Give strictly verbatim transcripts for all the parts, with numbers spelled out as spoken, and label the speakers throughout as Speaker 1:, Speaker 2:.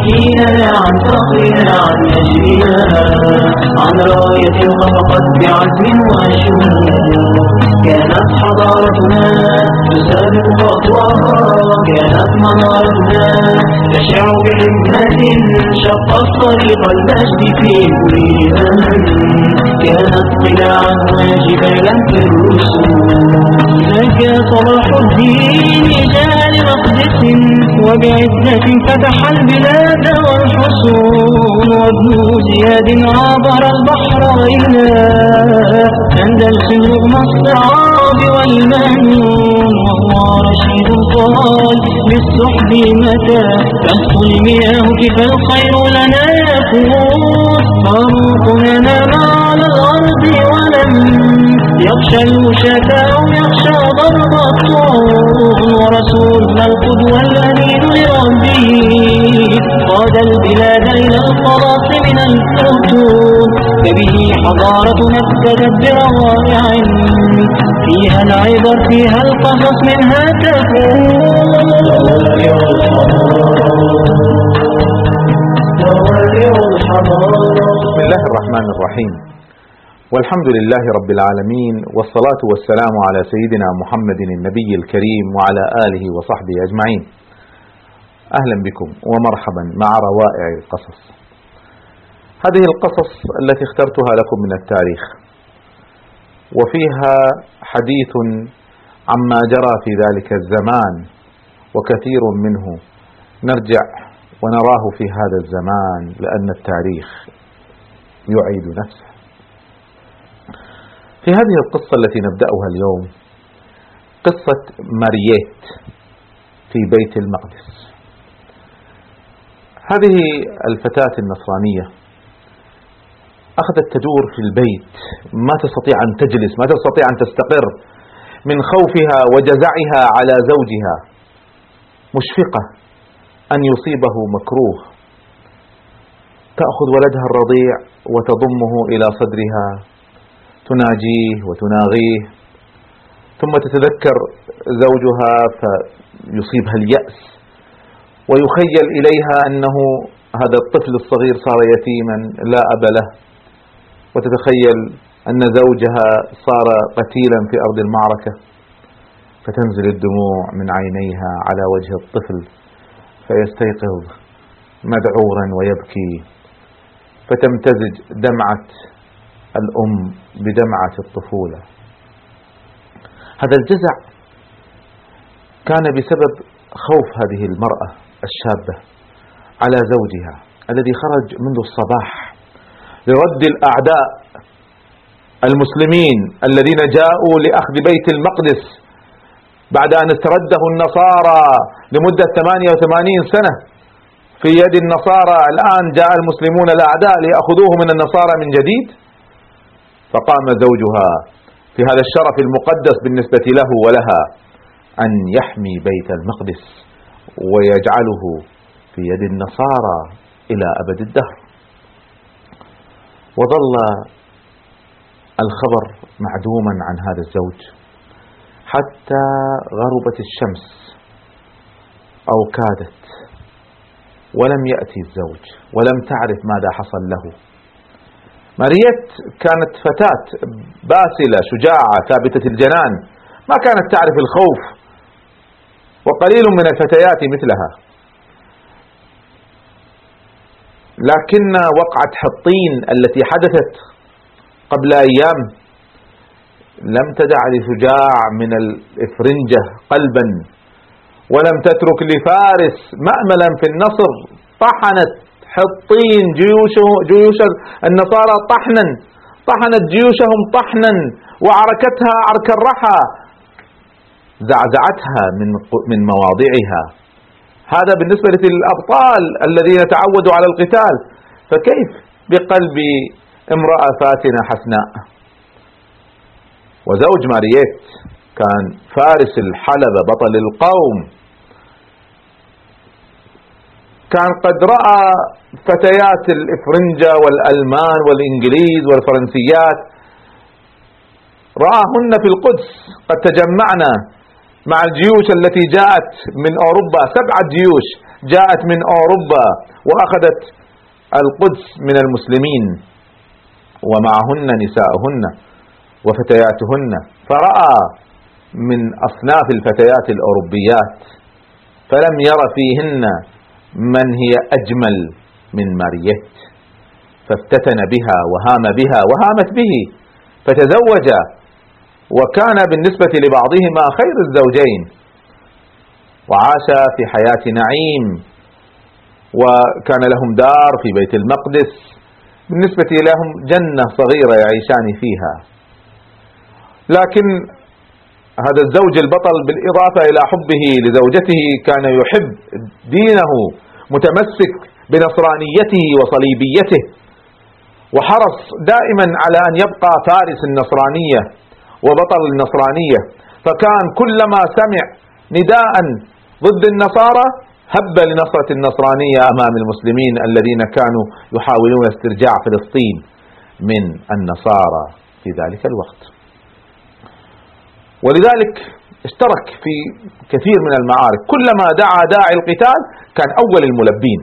Speaker 1: حكينا عن فخرنا عن نجمنا، عن راية خفقت بعزم وشمول. كانت حضارتنا تسابق خطوها، كانت منارتنا تشع بحكمة شق الطريق المجد في كل زمن. كانت قلاعا وجبالا في الرسوم. نجا صلاح الدين جاء لمقدس وبعزة فتح البلاد والحصون. وابن زياد عبر البحر إلى أندلس رغم الصعاب والمهنون. وهو رشيد قال للسحب متى تهفو المياه كيف الخير لنا يكون. فاروقنا نام على الأرض ولم يخشى الوشاة أو يخشى ضرب الطول. ورسولنا القدوة الأمين لربه قاد البلاد إلى الخلاص من الفتون. فبه حضارتنا ابتدت بروائع فيها العبر فيها القصص منها تكون.
Speaker 2: بسم الله الرحمن الرحيم، والحمد لله رب العالمين، والصلاة والسلام على سيدنا محمد النبي الكريم وعلى آله وصحبه أجمعين. أهلا بكم ومرحبا مع روائع القصص. هذه القصص التي اخترتها لكم من التاريخ، وفيها حديث عما جرى في ذلك الزمان، وكثير منه نرجع ونراه في هذا الزمان لأن التاريخ يعيد نفسه. في هذه القصة التي نبدأها اليوم قصة مارييت في بيت المقدس. هذه الفتاة النصرانية أخذت تدور في البيت، ما تستطيع أن تجلس، ما تستطيع أن تستقر من خوفها وجزعها على زوجها، مشفقة أن يصيبه مكروه. تأخذ ولدها الرضيع وتضمه إلى صدرها، تناجيه وتناغيه، ثم تتذكر زوجها فيصيبها اليأس، ويخيل إليها أنه هذا الطفل الصغير صار يتيما لا أب له، وتتخيل أن زوجها صار قتيلا في أرض المعركة، فتنزل الدموع من عينيها على وجه الطفل، فيستيقظ مذعورا ويبكي، فتمتزج دمعة الأم بدمعة الطفولة. هذا الجزع كان بسبب خوف هذه المرأة الشابة على زوجها الذي خرج منذ الصباح لرد الأعداء المسلمين الذين جاءوا لأخذ بيت المقدس بعد أن استرده النصارى لمدة ثمانية وثمانين سنة في يد النصارى. الآن جاء المسلمون الأعداء ليأخذوه من النصارى من جديد. فقام زوجها في هذا الشرف المقدس بالنسبة له ولها أن يحمي بيت المقدس ويجعله في يد النصارى إلى أبد الدهر. وظل الخبر معدوما عن هذا الزوج حتى غربت الشمس أو كادت، ولم يأتي الزوج، ولم تعرف ماذا حصل له. مارييت كانت فتاة باسلة شجاعة ثابتة الجنان، ما كانت تعرف الخوف، وقليل من الفتيات مثلها. لكن وقعة حطين التي حدثت قبل أيام لم تدع لشجاع من الإفرنجة قلبا، ولم تترك لفارس مأملا في النصر. طحنت حطين جيوشه جيوش النصارى طحنا، طحنت جيوشهم طحنا، وعركتها عرك الرحى، زعزعتها من من مواضعها. هذا بالنسبة للأبطال الذين تعودوا على القتال، فكيف بقلب امرأة فاتنة حسناء؟ وزوج مارييت كان فارس الحلبة بطل القوم، كان قد رأى فتيات الإفرنجة والألمان والإنجليز والفرنسيات، رآهن في القدس قد تجمعنا مع الجيوش التي جاءت من أوروبا، سبعة جيوش جاءت من أوروبا وأخذت القدس من المسلمين ومعهن نساءهن وفتياتهن، فرأى من أصناف الفتيات الأوروبيات فلم ير فيهن من هي أجمل من مارييت، فافتتن بها وهام بها وهامت به، فتزوج، وكان بالنسبة لبعضهما خير الزوجين، وعاشا في حياة نعيم، وكان لهم دار في بيت المقدس، بالنسبة لهم جنة صغيرة يعيشان فيها. لكن هذا الزوج البطل بالإضافة إلى حبه لزوجته كان يحب دينه، متمسك بنصرانيته وصليبيته، وحرص دائما على أن يبقى فارس النصرانية وبطل النصرانية، فكان كلما سمع نداء ضد النصارى هب لنصرة النصرانية أمام المسلمين الذين كانوا يحاولون استرجاع فلسطين من النصارى في ذلك الوقت. ولذلك اشترك في كثير من المعارك، كلما دعا داعي القتال كان أول الملبين.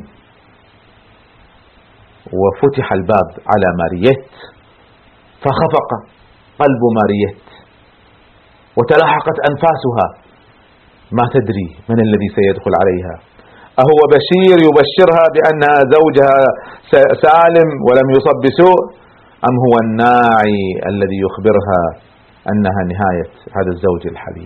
Speaker 2: وفتح الباب على مارييت فخفق قلب مارييت وتلاحقت أنفاسها، ما تدري من الذي سيدخل عليها، أهو بشير يبشرها بأن زوجها سالم ولم يصب بسوء، أم هو الناعي الذي يخبرها أنها نهاية هذا الزوج الحبيب.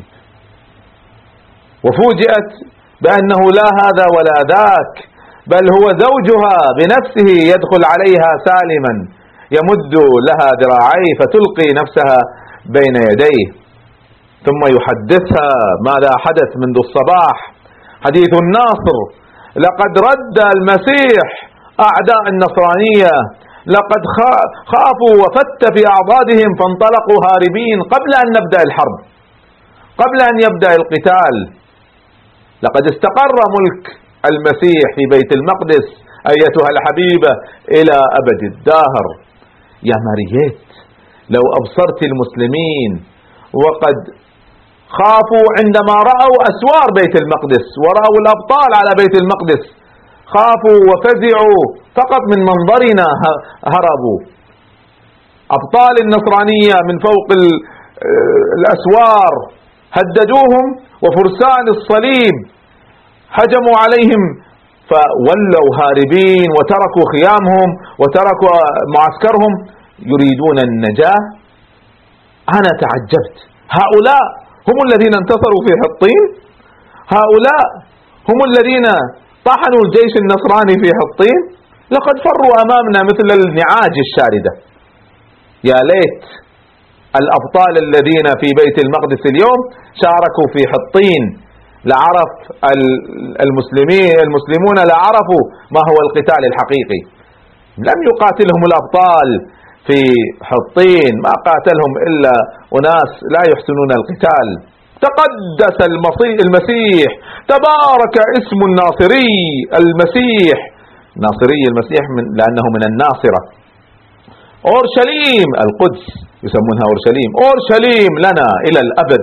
Speaker 2: وفوجئت بأنه لا هذا ولا ذاك، بل هو زوجها بنفسه يدخل عليها سالما، يمد لها ذراعيه فتلقي نفسها بين يديه، ثم يحدثها ماذا حدث منذ الصباح، حديث الناصر: لقد رد المسيح أعداء النصرانية، لقد خافوا وفت في أعضادهم فانطلقوا هاربين قبل أن نبدأ الحرب، قبل أن يبدأ القتال، لقد استقر ملك المسيح في بيت المقدس أيتها الحبيبة إلى أبد الدهر. يا مارييت، لو أبصرت المسلمين وقد خافوا عندما رأوا أسوار بيت المقدس ورأوا الأبطال على بيت المقدس، خافوا وفزعوا فقط من منظرنا هربوا. أبطال النصرانية من فوق الأسوار هددوهم، وفرسان الصليب هجموا عليهم فولوا هاربين وتركوا خيامهم وتركوا معسكرهم يريدون النجاة. أنا تعجبت، هؤلاء هم الذين انتصروا في حطين؟ هؤلاء هم الذين طحنوا الجيش النصراني في حطين؟ لقد فروا أمامنا مثل النعاج الشاردة. يا ليت الأبطال الذين في بيت المقدس اليوم شاركوا في حطين، لعرف المسلمين المسلمون لعرفوا ما هو القتال الحقيقي. لم يقاتلهم الأبطال في حطين، ما قاتلهم إلا أناس لا يحسنون القتال. تقدس المسيح، تبارك اسم الناصري المسيح، ناصري المسيح من لأنه من الناصرة. أورشليم القدس يسمونها أورشليم، أورشليم لنا إلى الأبد.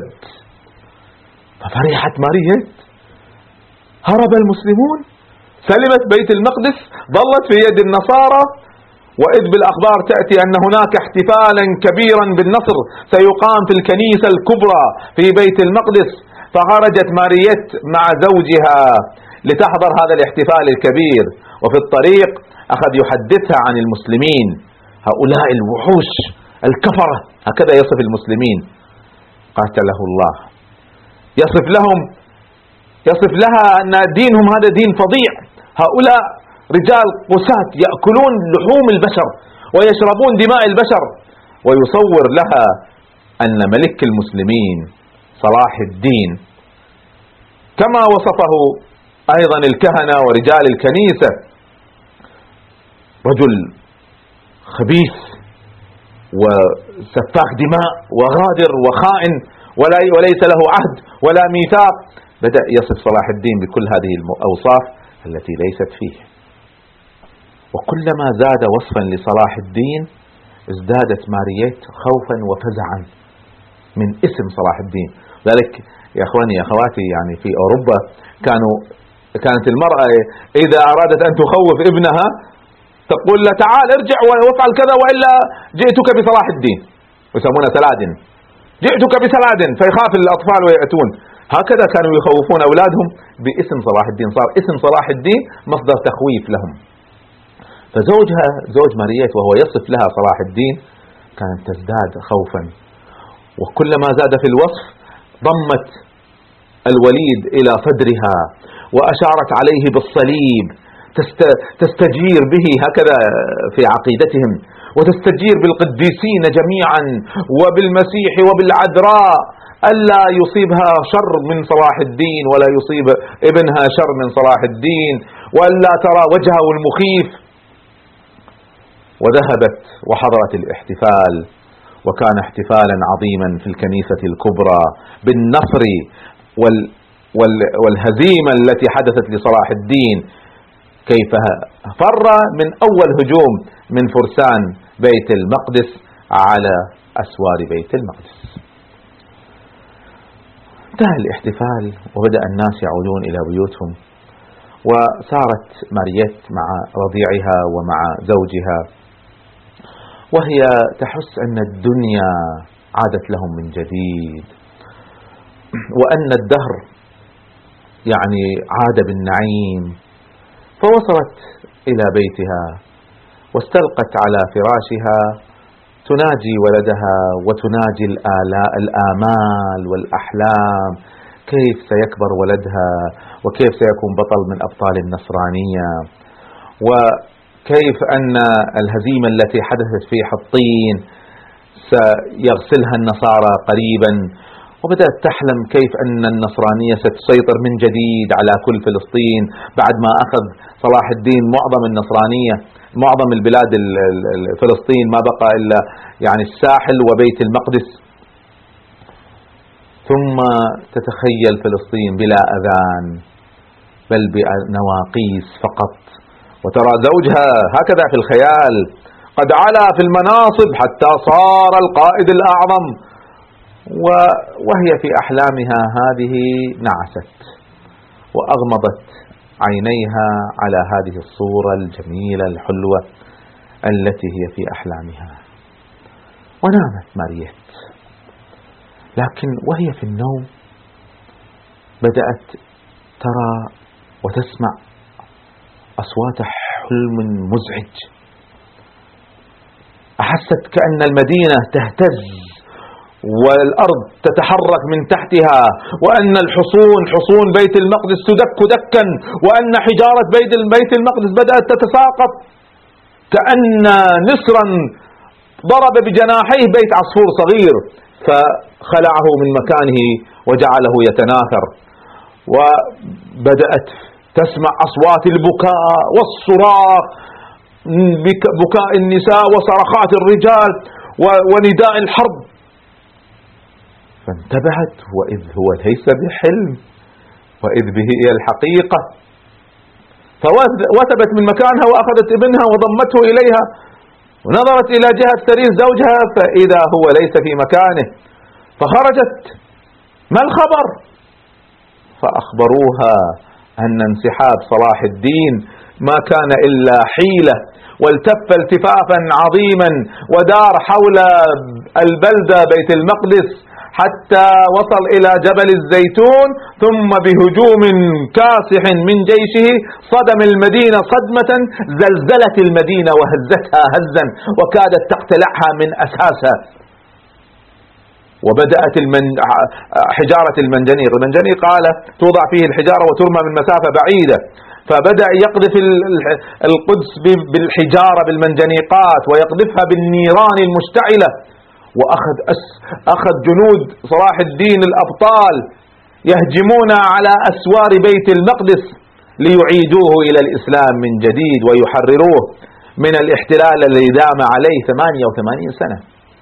Speaker 2: ففرحت مارييت، هرب المسلمون، سلمت بيت المقدس، ظلت في يد النصارى، وإذ بالأخبار تأتي أن هناك احتفالا كبيرا بالنصر سيقام في الكنيسة الكبرى في بيت المقدس، فخرجت مارييت مع زوجها لتحضر هذا الاحتفال الكبير. وفي الطريق أخذ يحدثها عن المسلمين، هؤلاء الوحوش الكفرة، هكذا يصف المسلمين، قاتله الله، يصف لهم يصف لها أن دينهم هذا دين فظيع، هؤلاء رجال قساة يأكلون لحوم البشر ويشربون دماء البشر، ويصور لها أن ملك المسلمين صلاح الدين كما وصفه أيضا الكهنة ورجال الكنيسة رجل خبيث وسفاك دماء وغادر وخائن وليس له عهد ولا ميثاق. بدأ يصف صلاح الدين بكل هذه الأوصاف التي ليست فيه. وكلما زاد وصفا لصلاح الدين ازدادت مارييت خوفا وفزعا من اسم صلاح الدين. ذلك يا اخواني يا اخواتي، يعني في اوروبا كانوا كانت المرأة إذا أرادت أن تخوف ابنها تقول له تعال ارجع وافعل كذا وإلا جئتك بصلاح الدين، يسمونه سلادن، جئتك بسلادن، فيخاف الأطفال ويأتون. هكذا كانوا يخوفون أولادهم باسم صلاح الدين، صار اسم صلاح الدين مصدر تخويف لهم. فزوجها زوج مارييت وهو يصف لها صلاح الدين كانت تزداد خوفا، وكلما زاد في الوصف ضمت الوليد إلى صدرها وأشارت عليه بالصليب تستجير به، هكذا في عقيدتهم، وتستجير بالقديسين جميعا وبالمسيح وبالعذراء ألا يصيبها شر من صلاح الدين ولا يصيب ابنها شر من صلاح الدين وألا ترى وجهه المخيف. وذهبت وحضرت الاحتفال، وكان احتفالا عظيما في الكنيسة الكبرى بالنصر وال وال والهزيمة التي حدثت لصلاح الدين، كيف فر من أول هجوم من فرسان بيت المقدس على أسوار بيت المقدس. انتهى الاحتفال وبدأ الناس يعودون إلى بيوتهم، وسارت مارييت مع رضيعها ومع زوجها وهي تحس أن الدنيا عادت لهم من جديد، وأن الدهر يعني عاد بالنعيم. فوصلت إلى بيتها واستلقت على فراشها تناجي ولدها وتناجي الآلاء الآمال والأحلام، كيف سيكبر ولدها وكيف سيكون بطل من أبطال النصرانية، وكيف أن الهزيمة التي حدثت في حطين سيغسلها النصارى قريبا. وبدأت تحلم كيف أن النصرانية ستسيطر من جديد على كل فلسطين بعد ما أخذ صلاح الدين معظم النصرانية، معظم البلاد فلسطين، ما بقى إلا يعني الساحل وبيت المقدس. ثم تتخيل فلسطين بلا أذان بل بنواقيس فقط، وترى زوجها هكذا في الخيال قد علا في المناصب حتى صار القائد الأعظم، وهي في أحلامها هذه نعست وأغمضت عينيها على هذه الصورة الجميلة الحلوة التي هي في أحلامها، ونامت مارييت. لكن وهي في النوم بدأت ترى وتسمع أصوات حلم مزعج، أحست كأن المدينة تهتز والأرض تتحرك من تحتها، وأن الحصون حصون بيت المقدس تدك دكا، وأن حجارة بيت المقدس بدأت تتساقط، كأن نسرا ضرب بجناحيه بيت عصفور صغير فخلعه من مكانه وجعله يتناثر. وبدأت تسمع أصوات البكاء والصراخ، بكاء النساء وصرخات الرجال ونداء الحرب. فانتبهت وإذ هو ليس بحلم وإذ به هي الحقيقة، فوثبت من مكانها وأخذت ابنها وضمته إليها، ونظرت إلى جهة سرير زوجها فإذا هو ليس في مكانه، فخرجت ما الخبر؟ فأخبروها أن انسحاب صلاح الدين ما كان إلا حيلة، والتف التفافا عظيما ودار حول البلدة بيت المقدس حتى وصل إلى جبل الزيتون، ثم بهجوم كاسح من جيشه صدم المدينة صدمة زلزلت المدينة وهزتها هزا وكادت تقتلعها من أساسها. وبدأت المن... حجارة المنجنيق، المنجنيق قال توضع فيه الحجارة وترمى من مسافة بعيدة، فبدأ يقذف القدس بالحجارة بالمنجنيقات ويقذفها بالنيران المشتعلة. وأخذ أس أخذ جنود صلاح الدين الأبطال يهجمون على أسوار بيت المقدس ليعيدوه إلى الإسلام من جديد ويحرروه من الاحتلال الذي دام عليه ثمانية وثمانين سنة.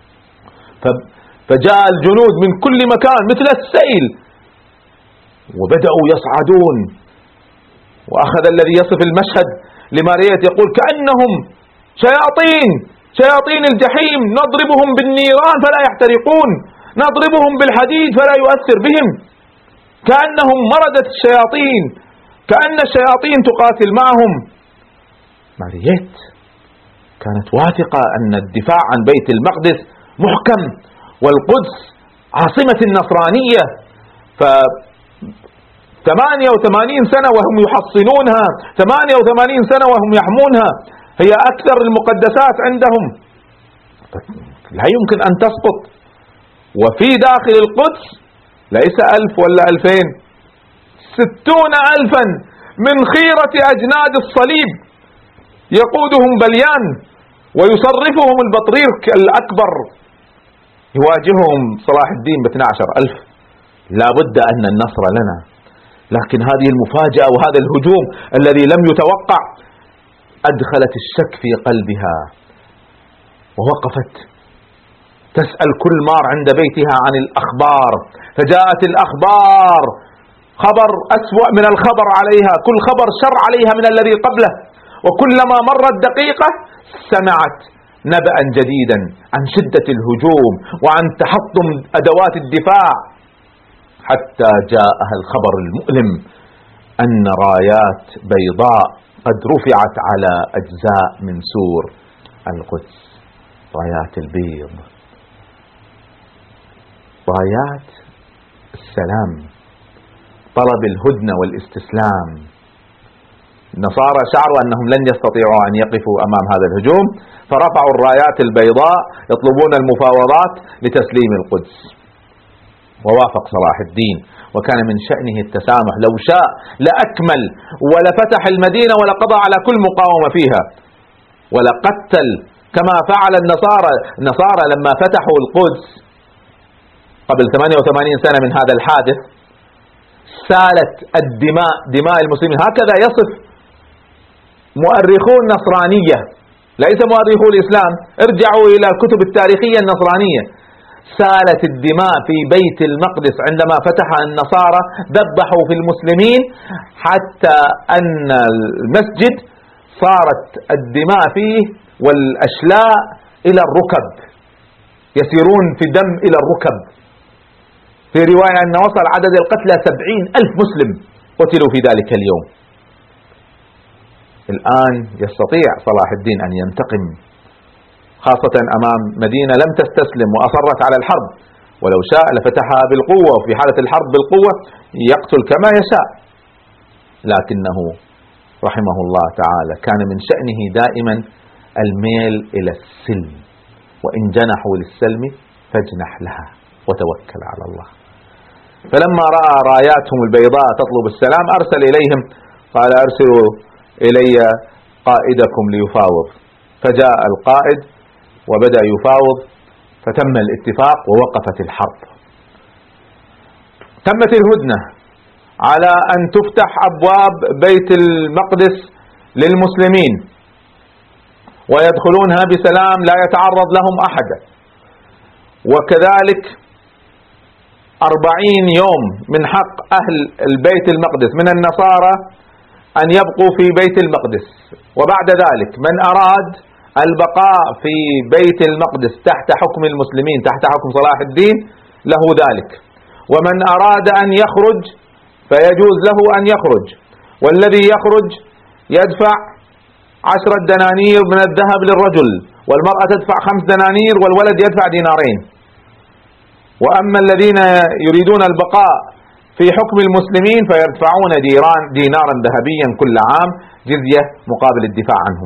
Speaker 2: فجاء الجنود من كل مكان مثل السيل وبدأوا يصعدون. وأخذ الذي يصف المشهد لمارييت يقول كأنهم شياطين شياطين الجحيم، نضربهم بالنيران فلا يحترقون، نضربهم بالحديد فلا يؤثر بهم، كأنهم مردة الشياطين، كأن الشياطين تقاتل معهم. مارييت كانت واثقة أن الدفاع عن بيت المقدس محكم، والقدس عاصمة النصرانية، ف ثمانية وثمانين سنة وهم يحصنونها، ثمانية وثمانين سنة وهم يحمونها، هي أكثر المقدسات عندهم، لا يمكن أن تسقط. وفي داخل القدس ليس ألف ولا ألفين، ستون ألفا من خيرة أجناد الصليب يقودهم بليان ويصرفهم البطريرك الأكبر، يواجههم صلاح الدين باثني عشر ألف. لا بد أن النصر لنا. لكن هذه المفاجأة وهذا الهجوم الذي لم يتوقع أدخلت الشك في قلبها، ووقفت تسأل كل مار عند بيتها عن الأخبار، فجاءت الأخبار خبر أسوأ من الخبر عليها، كل خبر شر عليها من الذي قبله، وكلما مرت دقيقة سمعت نبأ جديدا عن شدة الهجوم وعن تحطم أدوات الدفاع، حتى جاءها الخبر المؤلم أن رايات بيضاء قد رفعت على أجزاء من سور القدس، رايات البيض، رايات السلام، طلب الهدنة والاستسلام. النصارى شعروا أنهم لن يستطيعوا أن يقفوا أمام هذا الهجوم، فرفعوا الرايات البيضاء يطلبون المفاوضات لتسليم القدس. ووافق صلاح الدين، وكان من شأنه التسامح، لو شاء لأكمل ولفتح المدينة ولقضى على كل مقاومة فيها ولقتل، كما فعل النصارى. النصارى لما فتحوا القدس قبل ثمانية وثمانين سنة من هذا الحادث سالت الدماء، دماء المسلمين. هكذا يصف مؤرخو النصرانية، ليس مؤرخو الإسلام، ارجعوا إلى الكتب التاريخية النصرانية. سالت الدماء في بيت المقدس عندما فتح النصارى، ذبحوا في المسلمين حتى أن المسجد صارت الدماء فيه والأشلاء إلى الركب، يسيرون في دم إلى الركب. في رواية أن وصل عدد القتلى سبعين ألف مسلم قتلوا في ذلك اليوم. الآن يستطيع صلاح الدين أن ينتقم، خاصة أمام مدينة لم تستسلم وأصرت على الحرب، ولو شاء لفتحها بالقوة، وفي حالة الحرب بالقوة يقتل كما يشاء. لكنه رحمه الله تعالى كان من شأنه دائما الميل إلى السلم، وإن جنحوا للسلم فاجنح لها وتوكل على الله. فلما رأى راياتهم البيضاء تطلب السلام أرسل إليهم، قال أرسلوا إلي قائدكم ليفاوض. فجاء القائد وبدأ يفاوض، فتم الاتفاق ووقفت الحرب. تمت الهدنة على أن تفتح أبواب بيت المقدس للمسلمين ويدخلونها بسلام لا يتعرض لهم أحد، وكذلك أربعين يوم من حق أهل البيت المقدس من النصارى أن يبقوا في بيت المقدس، وبعد ذلك من أراد البقاء في بيت المقدس تحت حكم المسلمين تحت حكم صلاح الدين له ذلك، ومن أراد أن يخرج فيجوز له أن يخرج، والذي يخرج يدفع عشرة دنانير من الذهب للرجل، والمرأة تدفع خمس دنانير، والولد يدفع دينارين. وأما الذين يريدون البقاء في حكم المسلمين فيدفعون ديران دينارا ذهبيا كل عام جزية مقابل الدفاع عنهم.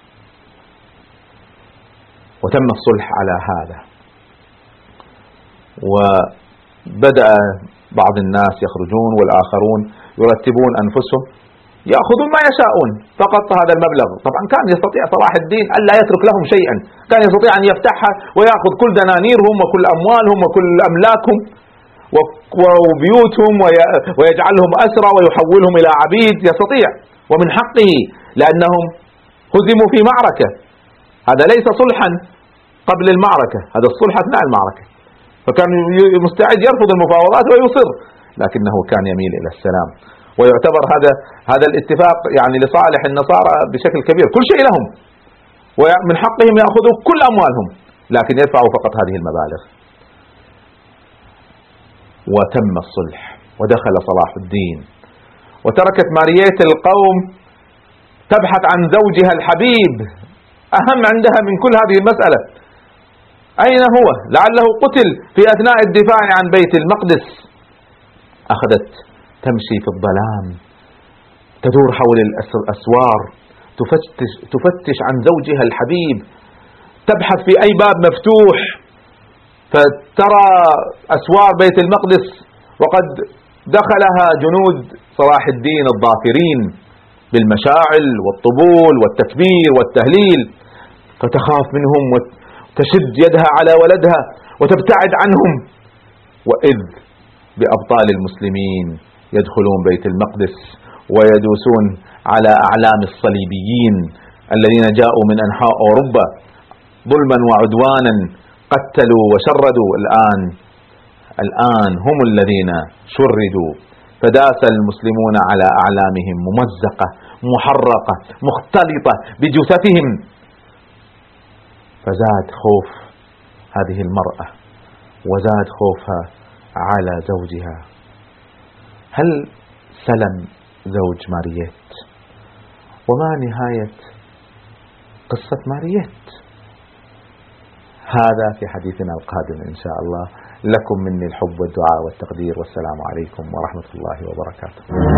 Speaker 2: وتم الصلح على هذا، وبدأ بعض الناس يخرجون والآخرون يرتبون أنفسهم يأخذون ما يشاءون فقط هذا المبلغ. طبعا كان يستطيع صلاح الدين أن لا يترك لهم شيئا، كان يستطيع أن يفتحها ويأخذ كل دنانيرهم وكل أموالهم وكل أملاكهم وبيوتهم ويجعلهم أسرى ويحولهم إلى عبيد، يستطيع، ومن حقه لأنهم هزموا في معركة. هذا ليس صلحا قبل المعركة، هذا الصلح أثناء المعركة، فكان مستعد يرفض المفاوضات ويصر، لكنه كان يميل إلى السلام. ويعتبر هذا هذا الاتفاق يعني لصالح النصارى بشكل كبير، كل شيء لهم ومن حقهم يأخذوا كل أموالهم، لكن يدفعوا فقط هذه المبالغ. وتم الصلح ودخل صلاح الدين وتركت مارييت القوم تبحث عن زوجها الحبيب، أهم عندها من كل هذه المسألة. أين هو؟ لعله قتل في أثناء الدفاع عن بيت المقدس. أخذت تمشي في الظلام، تدور حول الأسوار، تفتش, تفتش عن زوجها الحبيب، تبحث في أي باب مفتوح، فترى أسوار بيت المقدس وقد دخلها جنود صلاح الدين الظافرين بالمشاعل والطبول والتكبير والتهليل، فتخاف منهم وتشد يدها على ولدها وتبتعد عنهم، وإذ بأبطال المسلمين يدخلون بيت المقدس ويدوسون على أعلام الصليبيين الذين جاءوا من أنحاء أوروبا ظلما وعدوانا، قتلوا وشردوا. الآن الآن هم الذين شردوا، فداس المسلمون على أعلامهم ممزقة محرقة مختلطة بجثثهم، فزاد خوف هذه المرأة وزاد خوفها على زوجها. هل سلم زوج مارييت؟ وما نهاية قصة مارييت؟ هذا في حديثنا القادم إن شاء الله. لكم مني الحب والدعاء والتقدير، والسلام عليكم ورحمة الله وبركاته.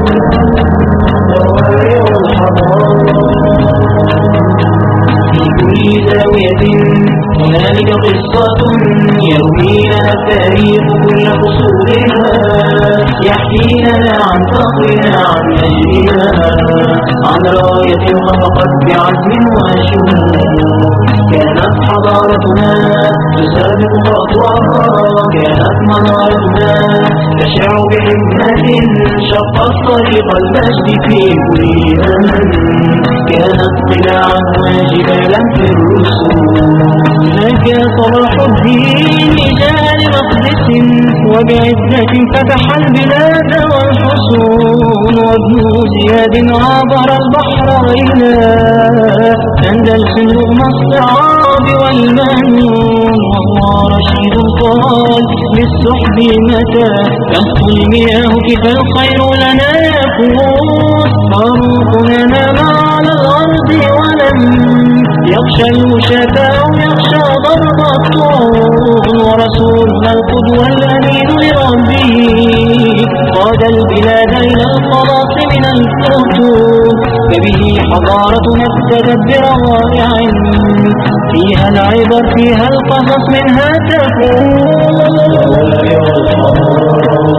Speaker 1: في كل زاوية هنالك قصة يروينا التاريخ كل فصولها، يحكينا عن فخرنا عن مجدنا، عن راية خفقت بعزم وشمول. كانت حضارتنا تسابق خطوها، كانت منارتنا تشع بحكمة، شقت طريق المجد في كل زمن. كانت قلاعا وجبالا في الرسوم، هناك صلاح الدين رجال مقدس، وبعزة فتح البلاد والحصون. وابن زياد عبر البحر إلى أندلس رغم الصعاب والمنون. والله رشيد قال للسحب متى تهفو المياه كيف الخير لنا يكون. فاروقنا نام على الأرض ولم يخشى الوشاة أو يخشى ضرب الطول. ورسولنا القدوة الأمين لربه قاد البلاد إلى الخلاص من الفتون. فبه حضارتنا ابتدت بروائع، فيها العبر فيها القصص منها تكون.